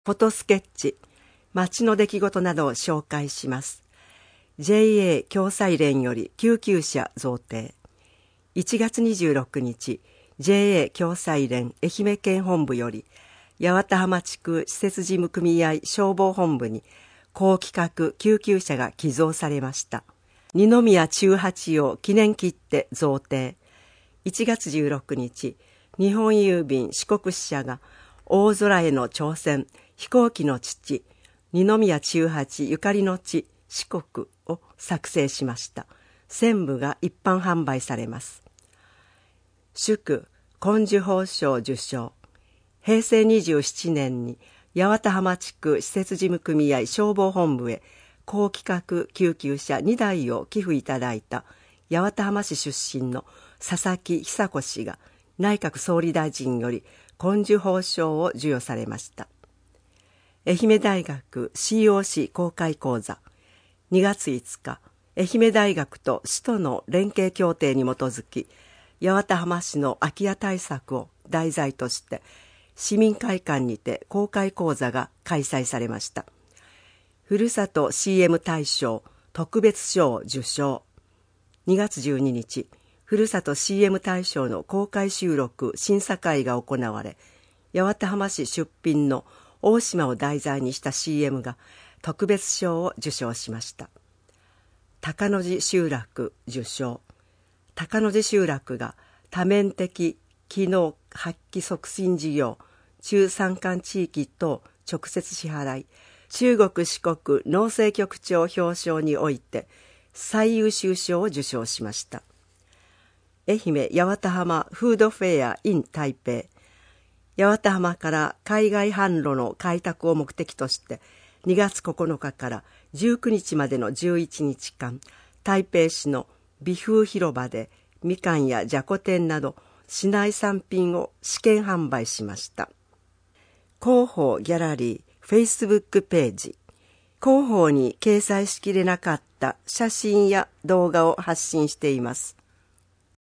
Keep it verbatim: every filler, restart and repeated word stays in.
フォトスケッチ、街の出来事などを紹介します。ジェイエー 共済連より救急車贈呈。いちがつにじゅうろくにち、ジェイエー 共済連愛媛県本部より、八幡浜地区施設事務組合消防本部に、高規格救急車が寄贈されました。二宮中八葉記念切手贈呈。いちがつじゅうろくにち、日本郵便四国支社が、大空への挑戦、飛行機の父、二宮中八ゆかりの地、四国を作成しました。全部が一般販売されます。祝紺綬褒章受章。へいせいにじゅうななねんに八幡浜地区施設事務組合消防本部へ高規格救急車にだいを寄付いただいた八幡浜市出身の佐々木久子氏が内閣総理大臣より紺綬褒章を授与されました。愛媛大学 シーオーシー 公開講座。にがついつか、愛媛大学と市との連携協定に基づき、八幡浜市の空き家対策を題材として、市民会館にて公開講座が開催されました。ふるさと シーエム 大賞特別賞受賞。にがつじゅうににち、ふるさと シーエム 大賞の公開収録審査会が行われ、八幡浜市出品の大島を題材にした シーエム が特別賞を受賞しました。高野寺集落受賞。高野寺集落が多面的機能発揮促進事業中山間地域等直接支払い中国四国農政局長表彰において最優秀賞を受賞しました。愛媛八幡浜フードフェア in 台北。八幡浜から海外販路の開拓を目的としてにがつここのかからじゅうくにちまでのじゅういちにちかん、台北市の美風広場でみかんやじゃこ天など市内産品を試験販売しました。広報ギャラリーフェイスブックページ。広報に掲載しきれなかった写真や動画を発信しています。